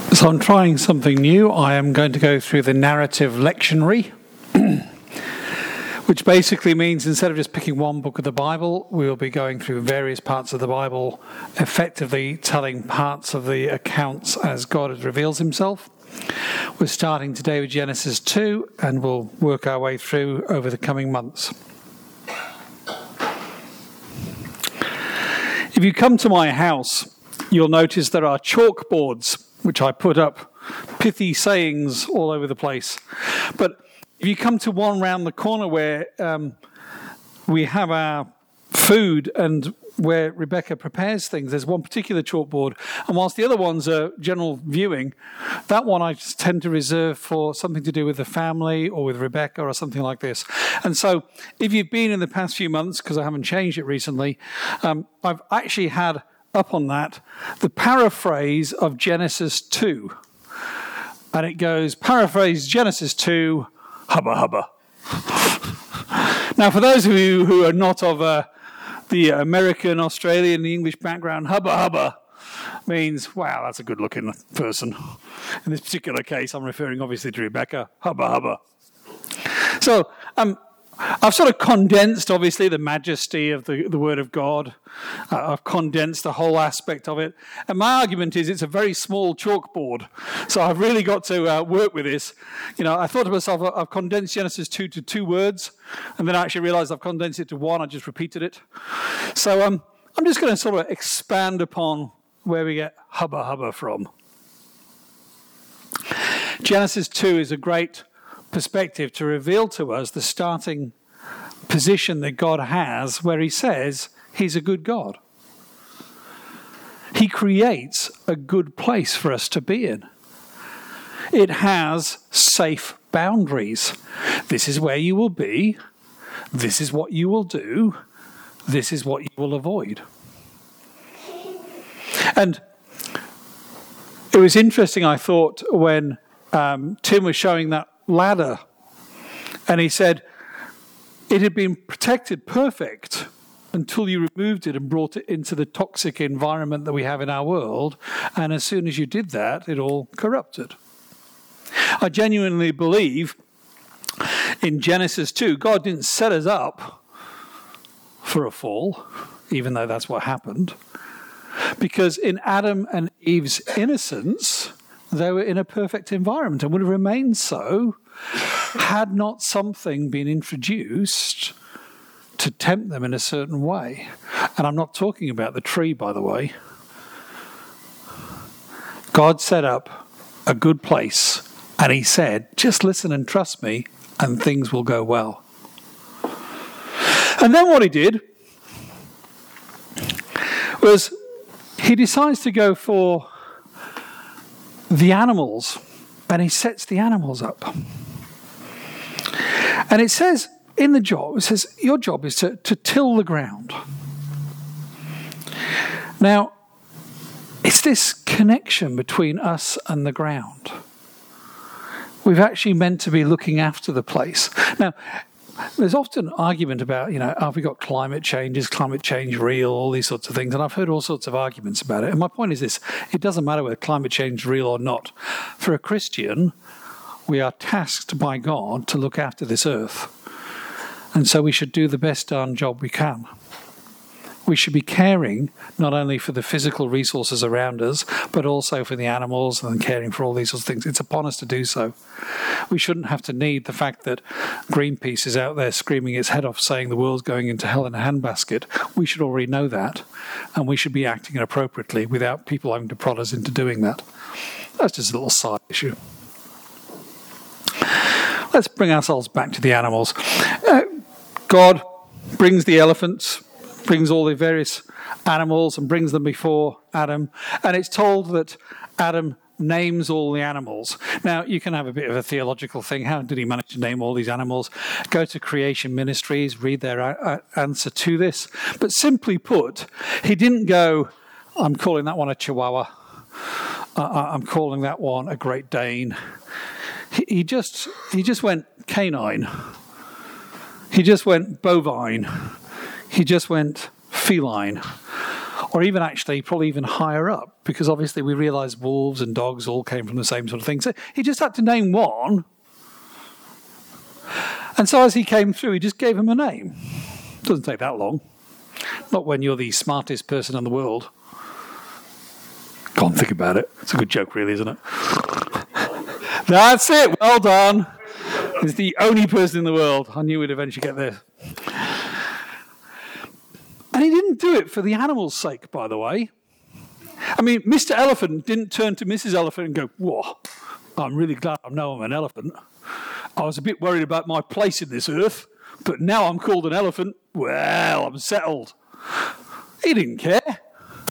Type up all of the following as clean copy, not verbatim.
So I'm trying something new. I am going to go through the narrative lectionary, which basically means instead of just picking one book of the Bible, we will be going through various parts of the Bible, effectively telling parts of the accounts as God reveals himself. We're starting today with Genesis 2, and we'll work our way through over the coming months. If you come to my house, you'll notice there are chalkboards which I put up, pithy sayings all over the place. But if you come to one round the corner where we have our food and where Rebecca prepares things, there's one particular chalkboard. And whilst the other ones are general viewing, that one I just tend to reserve for something to do with the family or with Rebecca or something like this. And so if you've been in the past few months, because I haven't changed it recently, I've actually had up on that the paraphrase of Genesis 2. And it goes, paraphrase Genesis 2, hubba hubba. Now, for those of you who are not of the American, Australian, the English background, hubba hubba means, wow, that's a good-looking person. In this particular case, I'm referring obviously to Rebecca, hubba hubba. So I've sort of condensed, obviously, the majesty of the Word of God. I've condensed the whole aspect of it. And my argument is it's a very small chalkboard. So I've really got to work with this. You know, I thought to myself, I've condensed Genesis 2 to 2 words. And then I actually realized I've condensed it to 1. I just repeated it. So I'm just going to sort of expand upon where we get hubba hubba from. Genesis 2 is a great perspective to reveal to us the starting position that God has, where he says he's a good God. He creates a good place for us to be in. It has safe boundaries. This is where you will be. This is what you will do. This is what you will avoid. And it was interesting, I thought, when Tim was showing that ladder, and he said it had been protected perfect until you removed it and brought it into the toxic environment that we have in our world, and as soon as you did that, it all corrupted. I genuinely believe in Genesis 2, God didn't set us up for a fall, even though that's what happened, because in Adam and Eve's innocence, they were in a perfect environment and would have remained so had not something been introduced to tempt them in a certain way. And I'm not talking about the tree, by the way. God set up a good place, and he said, just listen and trust me, and things will go well. And then what he did was he decides to go for the animals, and he sets the animals up. And it says in the job, it says your job is to till the ground. Now, it's this connection between us and the ground. We've actually meant to be looking after the place. Now, there's often argument about, have we got climate change? Is climate change real? All these sorts of things. And I've heard all sorts of arguments about it. And my point is this: it doesn't matter whether climate change is real or not. For a Christian, we are tasked by God to look after this earth. And so we should do the best darn job we can. We should be caring not only for the physical resources around us, but also for the animals and caring for all these sorts of things. It's upon us to do so. We shouldn't have to need the fact that Greenpeace is out there screaming its head off saying the world's going into hell in a handbasket. We should already know that, and we should be acting appropriately without people having to prod us into doing that. That's just a little side issue. Let's bring ourselves back to the animals. God brings the elephants, brings all the various animals and brings them before Adam. And it's told that Adam names all the animals. Now, you can have a bit of a theological thing. How did he manage to name all these animals? Go to Creation Ministries, read their answer to this. But simply put, he didn't go, I'm calling that one a Chihuahua. I'm calling that one a Great Dane. He just went canine. He just went bovine. He just went feline. or even actually probably even higher up, because obviously we realise wolves and dogs all came from the same sort of thing. So he just had to name one. And so as he came through, he just gave him a name. Doesn't take that long. Not when you're the smartest person in the world. Can't think about it. It's a good joke, really, isn't it? That's it. Well done. He's the only person in the world. I knew we'd eventually get there. And he didn't do it for the animal's sake, by the way. I mean, Mr. Elephant didn't turn to Mrs. Elephant and go, whoa, I'm really glad I know I'm an elephant. I was a bit worried about my place in this earth, but now I'm called an elephant. Well, I'm settled. He didn't care.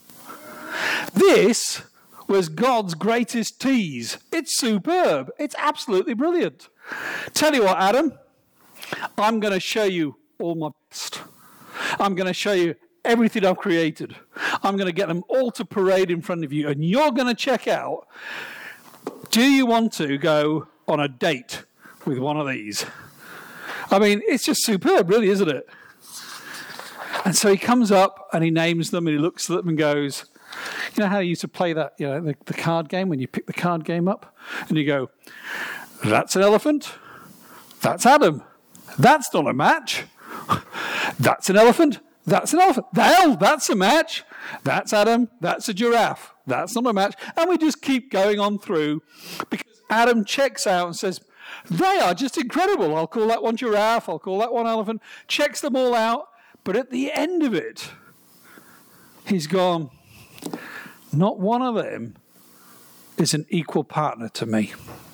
This was God's greatest tease. It's superb. It's absolutely brilliant. Tell you what, Adam, I'm going to show you all my best. I'm going to show you everything I've created. I'm going to get them all to parade in front of you, and you're going to check out, do you want to go on a date with one of these? I mean, it's just superb, really, isn't it? And so he comes up and he names them and he looks at them and goes, you know how you used to play that, the card game, when you pick the card game up and you go, that's an elephant, that's Adam, that's not a match, that's an elephant, that's an elephant, well, that's a match, that's Adam, that's a giraffe, that's not a match. And we just keep going on through because Adam checks out and says, they are just incredible. I'll call that one giraffe, I'll call that one elephant, checks them all out. But at the end of it, he's gone, not one of them is an equal partner to me.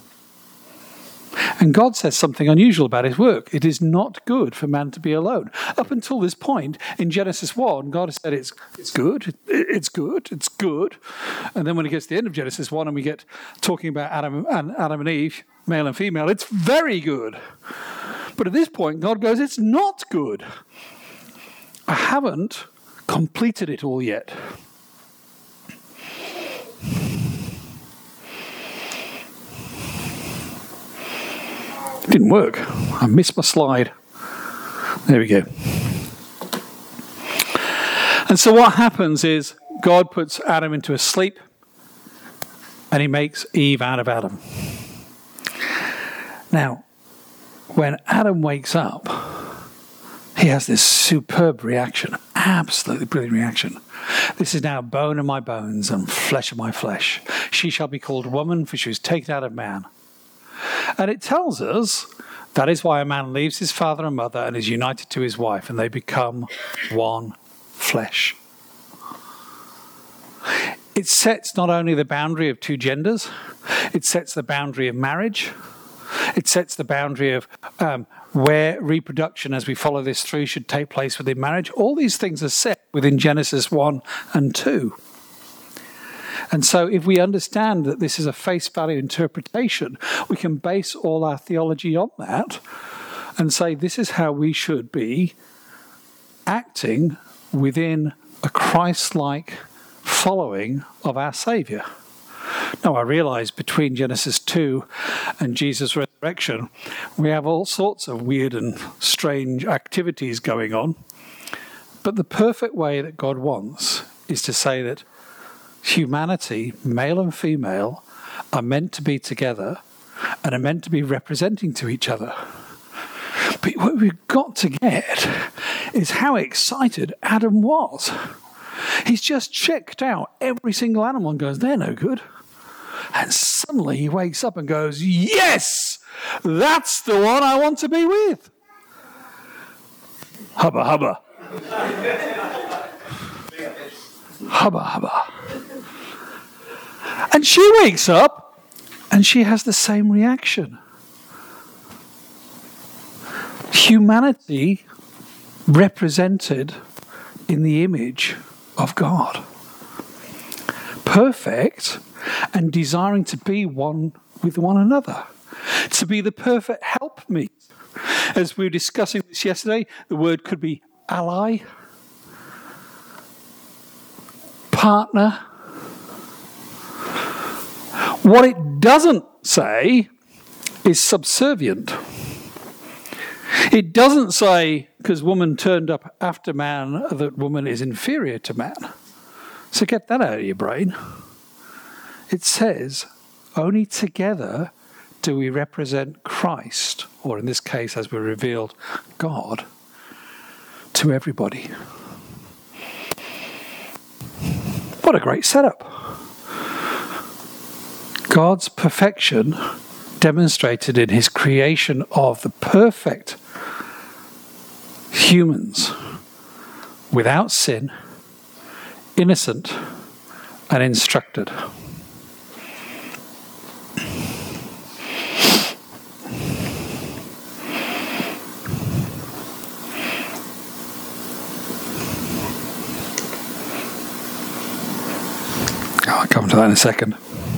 And God says something unusual about his work. It is not good for man to be alone. Up until this point, in Genesis 1, God has said it's good, it's good, it's good. And then when it gets to the end of Genesis 1 and we get talking about Adam and Eve, male and female, it's very good. But at this point, God goes, it's not good. I haven't completed it all yet. It didn't work. I missed my slide. There we go. And so what happens is God puts Adam into a sleep and he makes Eve out of Adam. Now, when Adam wakes up, he has this superb reaction, absolutely brilliant reaction. This is now bone of my bones and flesh of my flesh. She shall be called woman, for she was taken out of man. And it tells us that is why a man leaves his father and mother and is united to his wife, and they become one flesh. It sets not only the boundary of two genders, it sets the boundary of marriage. It sets the boundary of where reproduction, as we follow this through, should take place within marriage. All these things are set within Genesis 1 and 2. And so if we understand that this is a face value interpretation, we can base all our theology on that and say this is how we should be acting within a Christ-like following of our Saviour. Now, I realise between Genesis 2 and Jesus' resurrection, we have all sorts of weird and strange activities going on. But the perfect way that God wants is to say that humanity, male and female, are meant to be together and are meant to be representing to each other. But what we've got to get is how excited Adam was. He's just checked out every single animal and goes, they're no good. And suddenly he wakes up and goes, yes, that's the one I want to be with. Hubba, hubba. Hubba, hubba. And she wakes up and she has the same reaction. Humanity represented in the image of God. Perfect and desiring to be one with one another. To be the perfect helpmeet. As we were discussing this yesterday, the word could be ally, partner. What it doesn't say is subservient. It doesn't say, because woman turned up after man, that woman is inferior to man. So get that out of your brain. It says, only together do we represent Christ, or in this case, as we're revealed, God, to everybody. What a great setup. God's perfection demonstrated in his creation of the perfect humans without sin, innocent and instructed. I'll come to that in a second.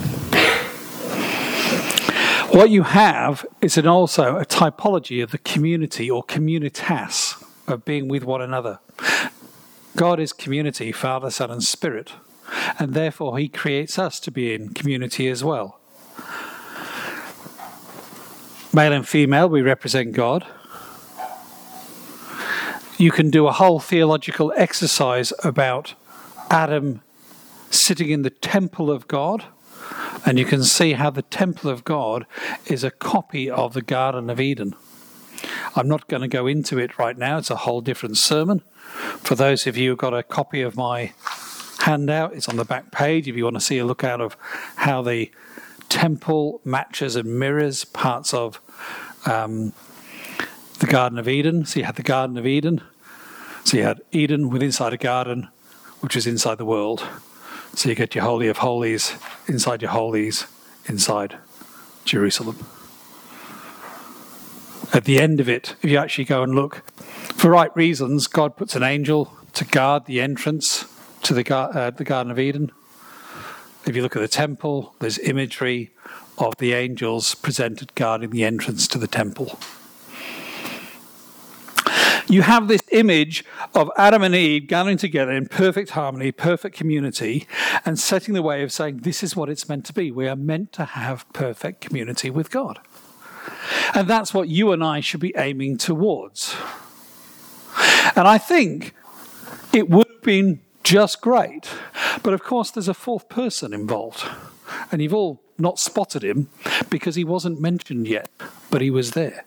What you have is also a typology of the community or communitas of being with one another. God is community, Father, Son, and Spirit, and therefore he creates us to be in community as well. Male and female, we represent God. You can do a whole theological exercise about Adam sitting in the temple of God, and you can see how the temple of God is a copy of the Garden of Eden. I'm not going to go into it right now. It's a whole different sermon. For those of you who've got a copy of my handout, it's on the back page if you want to see a look out of how the temple matches and mirrors parts of the Garden of Eden. So you had the Garden of Eden. So you had Eden with inside a garden, which is inside the world. So you get your Holy of Holies inside your Holies inside Jerusalem. At the end of it, if you actually go and look, for right reasons, God puts an angel to guard the entrance to the Garden of Eden. If you look at the temple, there's imagery of the angels presented guarding the entrance to the temple. You have this image of Adam and Eve gathering together in perfect harmony, perfect community, and setting the way of saying, this is what it's meant to be. We are meant to have perfect community with God. And that's what you and I should be aiming towards. And I think it would have been just great. But of course, there's a fourth person involved. And you've all not spotted him because he wasn't mentioned yet, but he was there.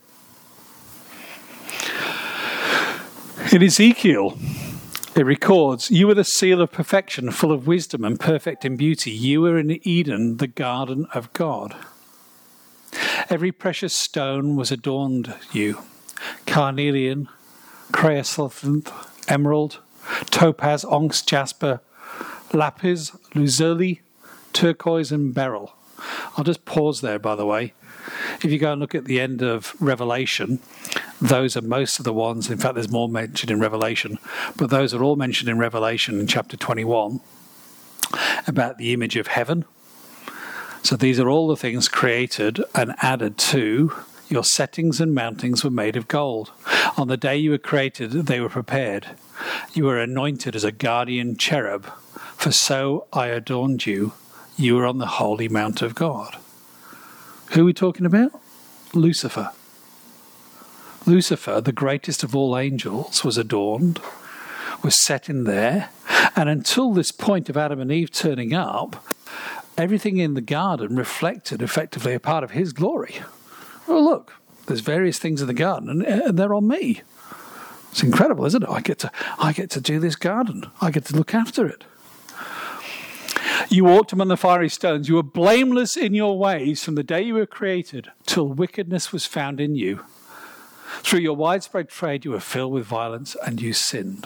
In Ezekiel, it records, you were the seal of perfection, full of wisdom and perfect in beauty. You were in Eden, the garden of God. Every precious stone was adorned you. Carnelian, chrysoprase, emerald, topaz, onyx, jasper, lapis, lazuli, turquoise and beryl. I'll just pause there, by the way. If you go and look at the end of Revelation, those are most of the ones. In fact, there's more mentioned in Revelation, but those are all mentioned in Revelation in chapter 21 about the image of heaven. So these are all the things created and added to your settings and mountings were made of gold. On the day you were created, they were prepared. You were anointed as a guardian cherub, for so I adorned you. You were on the holy mount of God. Who are we talking about? Lucifer. Lucifer, the greatest of all angels, was adorned, was set in there, and until this point of Adam and Eve turning up, everything in the garden reflected effectively a part of his glory. Oh, look, there's various things in the garden, and they're on me. It's incredible, isn't it? I get to do this garden. I get to look after it. You walked among the fiery stones. You were blameless in your ways from the day you were created till wickedness was found in you. Through your widespread trade, you were filled with violence and you sinned.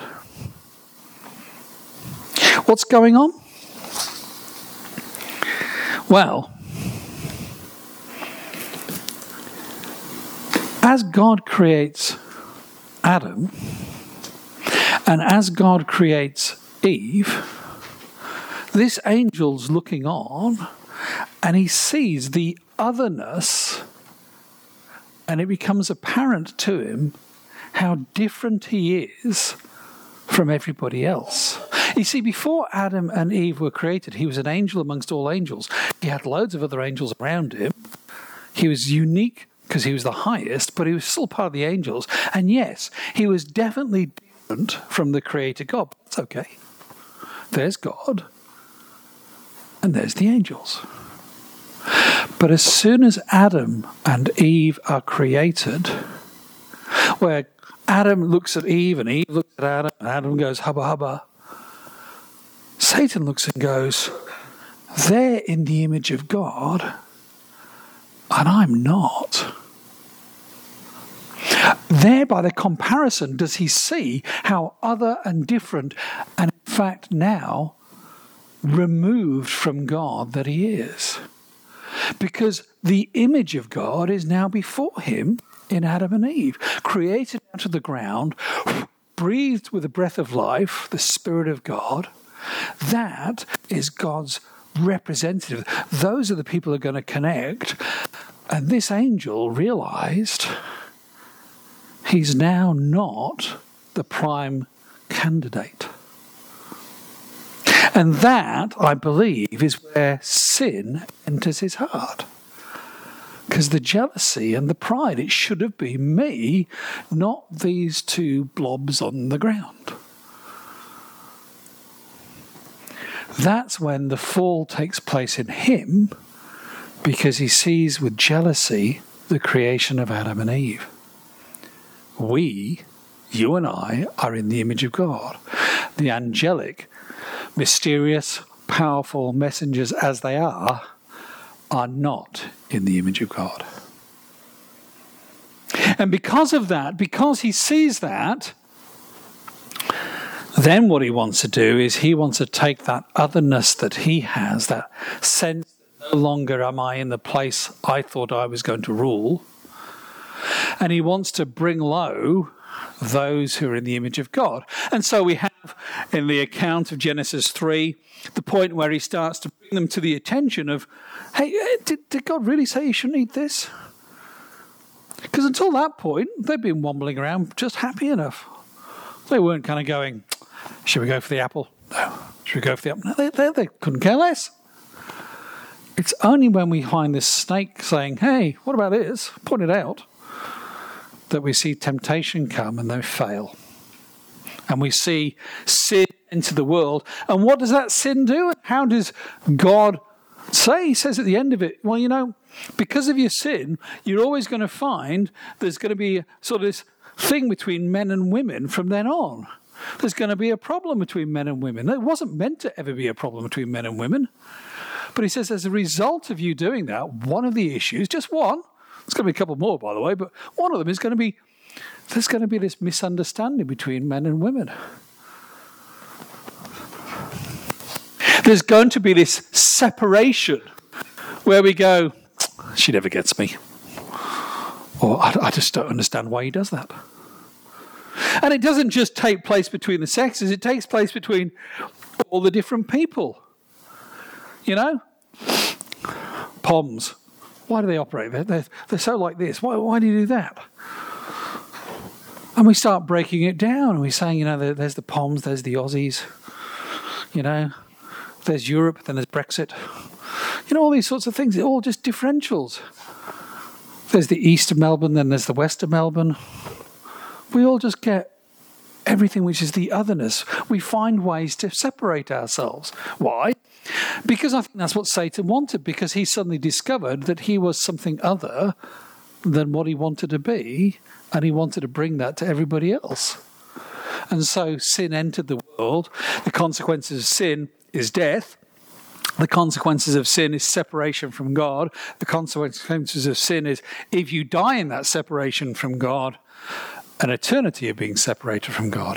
What's going on? Well, as God creates Adam and as God creates Eve, this angel's looking on and he sees the otherness, and it becomes apparent to him how different he is from everybody else. You see, before Adam and Eve were created, he was an angel amongst all angels. He had loads of other angels around him. He was unique because he was the highest, but he was still part of the angels. And yes, he was definitely different from the creator God. That's okay. There's God. and there's the angels. But as soon as Adam and Eve are created, where Adam looks at Eve and Eve looks at Adam and Adam goes, hubba hubba, Satan looks and goes, they're in the image of God and I'm not. There, by the comparison, does he see how other and different, and in fact now removed from God that he is. Because the image of God is now before him in Adam and Eve, created out of the ground, breathed with the breath of life, the Spirit of God. That is God's representative. Those are the people who are going to connect. And this angel realized he's now not the prime candidate. And that, I believe, is where sin enters his heart. Because the jealousy and the pride, it should have been me, not these two blobs on the ground. That's when the fall takes place in him, because he sees with jealousy the creation of Adam and Eve. We, you and I, are in the image of God. The angelic, mysterious, powerful messengers as they are not in the image of God. And because of that, because he sees that, then what he wants to do is he wants to take that otherness that he has, that sense that no longer am I in the place I thought I was going to rule, and he wants to bring low those who are in the image of God. And so we have in the account of Genesis 3 the point where he starts to bring them to the attention of, hey, did God really say you shouldn't eat this? Because until that point, they've been wobbling around just happy enough. They weren't kind of going, should we go for the apple? No. Should we go for the apple? No, they couldn't care less. It's only when we find this snake saying, hey, what about this? Point it out. That we see temptation come and they fail. And we see sin enter the world. And what does that sin do? How does God say? He says at the end of it, well, you know, because of your sin, you're always going to find there's going to be sort of this thing between men and women from then on. There's going to be a problem between men and women. It wasn't meant to ever be a problem between men and women. But he says as a result of you doing that, one of the issues, just one, there's going to be a couple more, by the way, but one of them is going to be, there's going to be this misunderstanding between men and women. There's going to be this separation where we go, she never gets me. Or I just don't understand why he does that. And it doesn't just take place between the sexes, it takes place between all the different people. You know? Poms. Why do they operate? They're so like this. Why do you do that? And we start breaking it down. And we're saying, you know, there's the Poms, there's the Aussies. You know, there's Europe, then there's Brexit. You know, all these sorts of things. They're all just differentials. There's the east of Melbourne, then there's the west of Melbourne. We all just get everything which is the otherness. We find ways to separate ourselves. Why? Because I think that's what Satan wanted, because he suddenly discovered that he was something other than what he wanted to be, and he wanted to bring that to everybody else. And so sin entered the world. The consequences of sin is death. The consequences of sin is separation from God. The consequences of sin is, if you die in that separation from God, an eternity of being separated from God.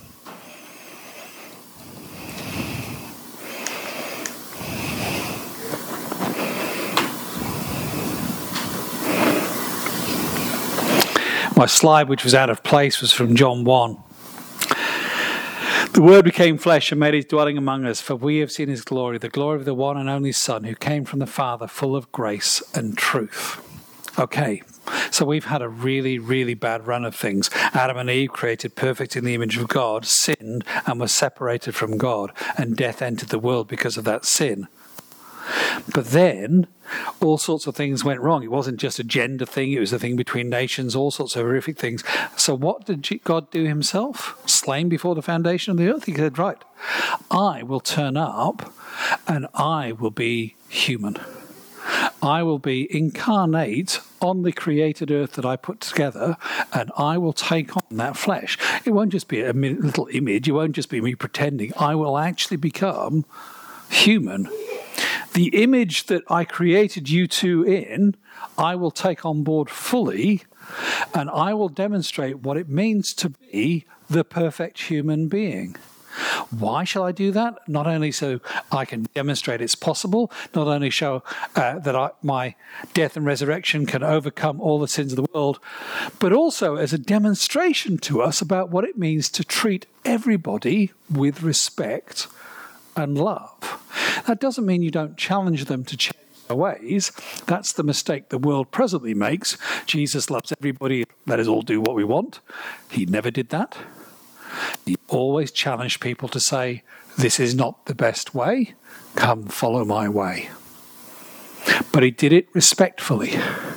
My slide, which was out of place, was from John 1. The Word became flesh and made his dwelling among us, for we have seen his glory, the glory of the one and only Son, who came from the Father, full of grace and truth. Okay, so we've had a really, really bad run of things. Adam and Eve, created perfect in the image of God, sinned and were separated from God, and death entered the world because of that sin. But then all sorts of things went wrong. It wasn't just a gender thing, it was a thing between nations, all sorts of horrific things. So what did God do himself? Slain before the foundation of the earth? He said, right, I will turn up and I will be human. I will be incarnate on the created earth that I put together, and I will take on that flesh. It won't just be a little image. It won't just be me pretending. I will actually become human. The image that I created you two in, I will take on board fully, and I will demonstrate what it means to be the perfect human being. Why shall I do that? Not only so I can demonstrate it's possible, not only show that my death and resurrection can overcome all the sins of the world, but also as a demonstration to us about what it means to treat everybody with respect and love. That doesn't mean you don't challenge them to change their ways. That's the mistake the world presently makes. Jesus loves everybody. Let us all do what we want. He never did that. He always challenged people to say, this is not the best way. Come, follow my way. But he did it respectfully.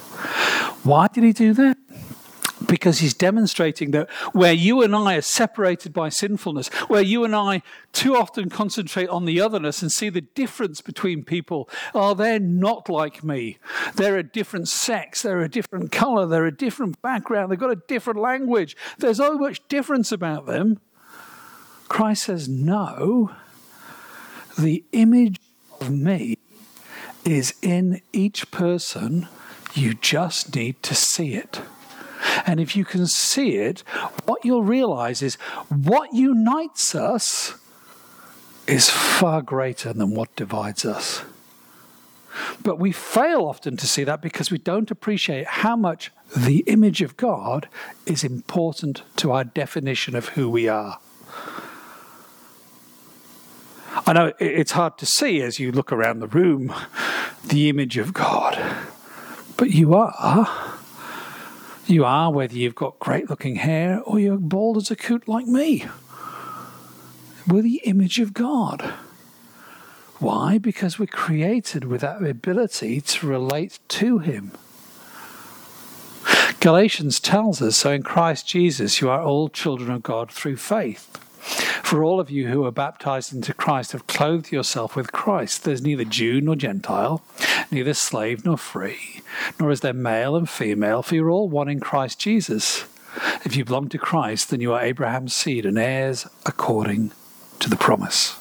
Why did he do that? Because he's demonstrating that where you and I are separated by sinfulness, where you and I too often concentrate on the otherness and see the difference between people, they're not like me. They're a different sex, they're a different colour, they're a different background, they've got a different language. There's so much difference about them. Christ says, no, the image of me is in each person. You just need to see it. And if you can see it, what you'll realize is what unites us is far greater than what divides us. But we fail often to see that because we don't appreciate how much the image of God is important to our definition of who we are. I know it's hard to see as you look around the room, the image of God. But you are. You are, whether you've got great-looking hair or you're bald as a coot like me. We're the image of God. Why? Because we're created with that ability to relate to him. Galatians tells us, so in Christ Jesus you are all children of God through faith. For all of you who are baptized into Christ have clothed yourself with Christ. There's neither Jew nor Gentile, neither slave nor free, nor is there male and female, for you're all one in Christ Jesus. If you belong to Christ, then you are Abraham's seed and heirs according to the promise.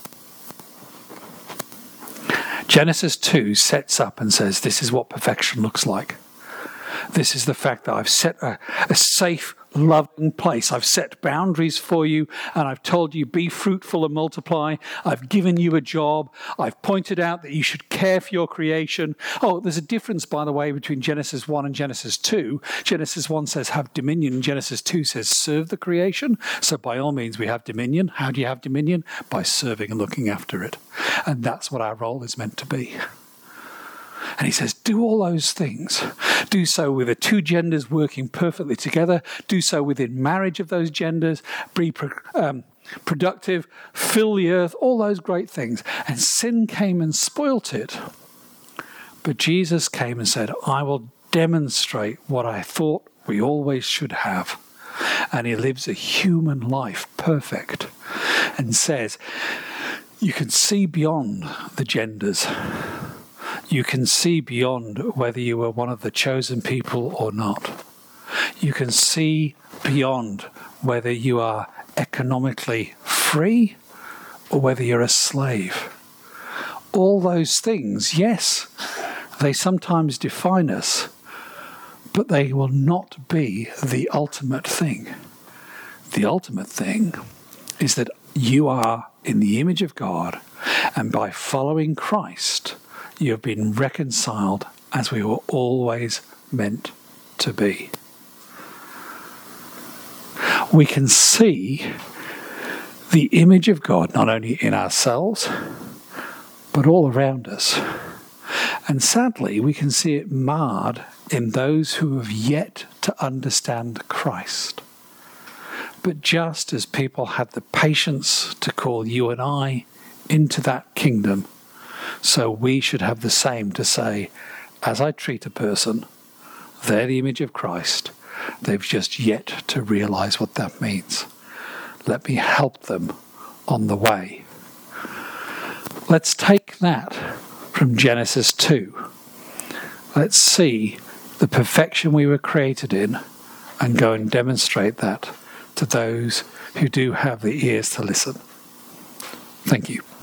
Genesis 2 sets up and says, this is what perfection looks like. This is the fact that I've set a safe, loving place. I've set boundaries for you, and I've told you, be fruitful and multiply. I've given you a job. I've pointed out that you should care for your creation. Oh, there's a difference, by the way, between Genesis 1 and Genesis 2. Genesis 1 says have dominion, and Genesis 2 says serve the creation. So by all means, we have dominion. How do you have dominion? By serving and looking after it. And that's what our role is meant to be. And he says, do all those things. Do so with the two genders working perfectly together. Do so within marriage of those genders. Be productive. Fill the earth. All those great things. And sin came and spoilt it. But Jesus came and said, I will demonstrate what I thought we always should have. And he lives a human life, perfect. And says, you can see beyond the genders. You can see beyond whether you were one of the chosen people or not. You can see beyond whether you are economically free or whether you're a slave. All those things, yes, they sometimes define us, but they will not be the ultimate thing. The ultimate thing is that you are in the image of God, and by following Christ, you have been reconciled as we were always meant to be. We can see the image of God not only in ourselves, but all around us. And sadly, we can see it marred in those who have yet to understand Christ. But just as people had the patience to call you and I into that kingdom, So we should have the same to say, as I treat a person, they're the image of Christ. They've just yet to realize what that means. Let me help them on the way. Let's take that from Genesis 2. Let's see the perfection we were created in and go and demonstrate that to those who do have the ears to listen. Thank you.